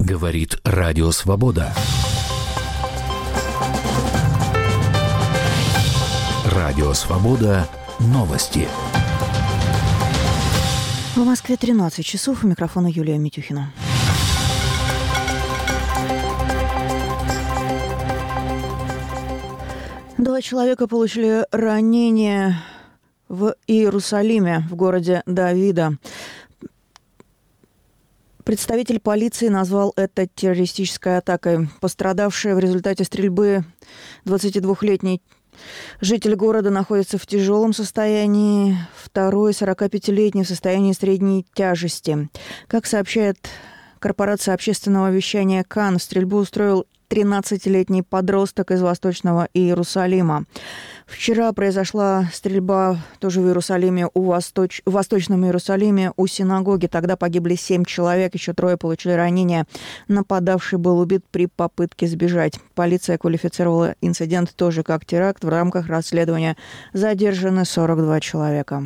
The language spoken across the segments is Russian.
Говорит Радио Свобода. Радио Свобода. Новости. В Москве 13 часов. У микрофона Юлия Митюхина. Два человека получили ранения в Иерусалиме, в городе Давида. Представитель полиции назвал это террористической атакой. Пострадавший в результате стрельбы 22-летний житель города находится в тяжелом состоянии, второй 45-летний в состоянии средней тяжести. Как сообщает корпорация общественного вещания КАН, стрельбу устроил 13-летний подросток из Восточного Иерусалима. Вчера произошла стрельба тоже в Иерусалиме, в Восточном Иерусалиме, у синагоги. Тогда погибли 7 человек, еще 3 получили ранения. Нападавший был убит при попытке сбежать. Полиция квалифицировала инцидент тоже как теракт. В рамках расследования задержаны 42 человека.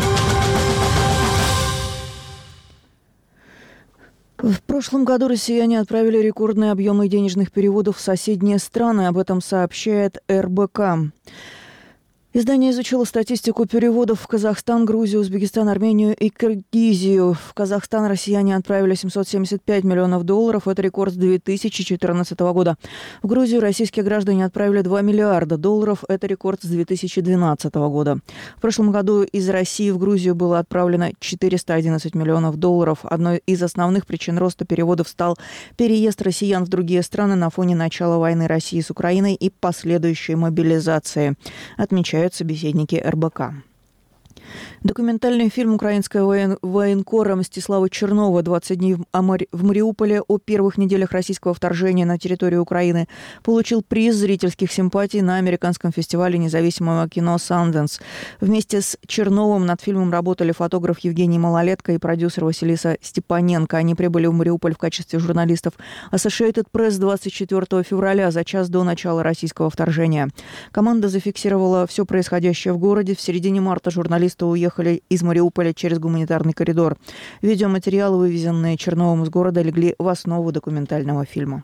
В прошлом году россияне отправили рекордные объемы денежных переводов в соседние страны. Об этом сообщает РБК. Издание изучило статистику переводов в Казахстан, Грузию, Узбекистан, Армению и Киргизию. В Казахстан россияне отправили $775 миллионов. Это рекорд с 2014 года. В Грузию российские граждане отправили $2 миллиарда. Это рекорд с 2012 года. В прошлом году из России в Грузию было отправлено $411 миллионов. Одной из основных причин роста переводов стал переезд россиян в другие страны на фоне начала войны России с Украиной и последующей мобилизации, отмечают собеседники РБК. Документальный фильм украинского военкора Мстислава Чернова «20 дней в Мариуполе» о первых неделях российского вторжения на территорию Украины получил приз зрительских симпатий на американском фестивале независимого кино «Санденс». Вместе с Черновым над фильмом работали фотограф Евгений Малолетко и продюсер Василиса Степаненко. Они прибыли в Мариуполь в качестве журналистов Associated Press 24 февраля, за час до начала российского вторжения. Команда зафиксировала все происходящее в городе. В середине марта журналисты уехали из Мариуполя через гуманитарный коридор. Видеоматериалы, вывезенные Черновым из города, легли в основу документального фильма.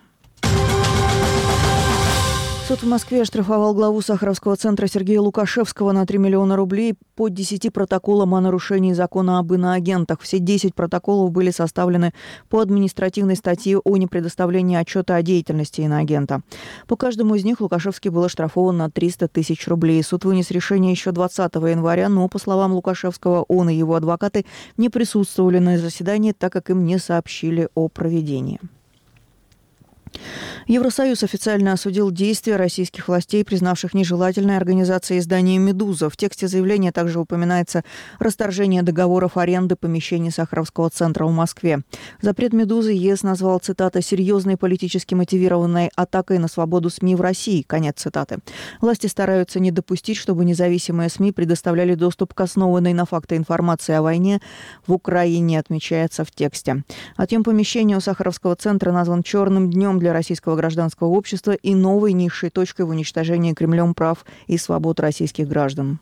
Суд в Москве оштрафовал главу Сахаровского центра Сергея Лукашевского на 3 миллиона рублей по 10 протоколам о нарушении закона об иноагентах. Все 10 протоколов были составлены по административной статье о непредоставлении отчета о деятельности иноагента. По каждому из них Лукашевский был оштрафован на 300 тысяч рублей. Суд вынес решение еще 20 января, но, по словам Лукашевского, он и его адвокаты не присутствовали на заседании, так как им не сообщили о проведении. Евросоюз официально осудил действия российских властей, признавших нежелательной организацией издания «Медуза». В тексте заявления также упоминается расторжение договоров аренды помещений Сахаровского центра в Москве. Запрет «Медузы» ЕС назвал, цитата, «серьезной политически мотивированной атакой на свободу СМИ в России». Конец цитаты. Власти стараются не допустить, чтобы независимые СМИ предоставляли доступ к основанной на фактах информации о войне в Украине, отмечается в тексте. Отъем помещения у Сахаровского центра назван «черным днем» для российского гражданского общества и новой низшей точкой в уничтожении Кремлем прав и свобод российских граждан.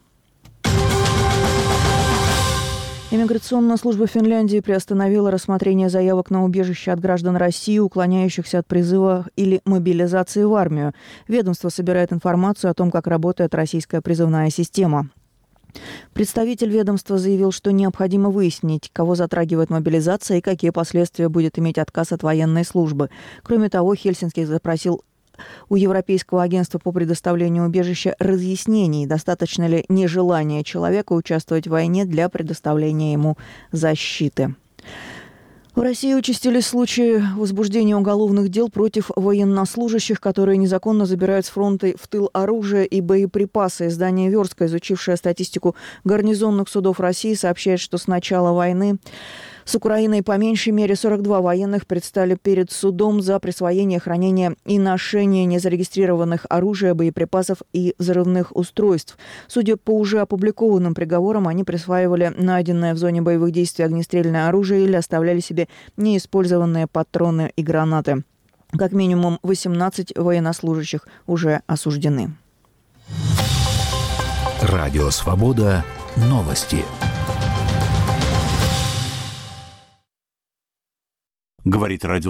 Иммиграционная служба Финляндии приостановила рассмотрение заявок на убежище от граждан России, уклоняющихся от призыва или мобилизации в армию. Ведомство собирает информацию о том, как работает российская призывная система. Представитель ведомства заявил, что необходимо выяснить, кого затрагивает мобилизация и какие последствия будет иметь отказ от военной службы. Кроме того, Хельсинки запросил у Европейского агентства по предоставлению убежища разъяснений, достаточно ли нежелания человека участвовать в войне для предоставления ему защиты. В России участились случаи возбуждения уголовных дел против военнослужащих, которые незаконно забирают с фронта в тыл оружие и боеприпасы. Издание «Верстка», изучившее статистику гарнизонных судов России, сообщает, что с начала войны с Украиной по меньшей мере 42 военных предстали перед судом за присвоение, хранение и ношение незарегистрированных оружия, боеприпасов и взрывных устройств. Судя по уже опубликованным приговорам, они присваивали найденное в зоне боевых действий огнестрельное оружие или оставляли себе неиспользованные патроны и гранаты. Как минимум 18 военнослужащих уже осуждены. Радио Свобода. Новости. Говорит радио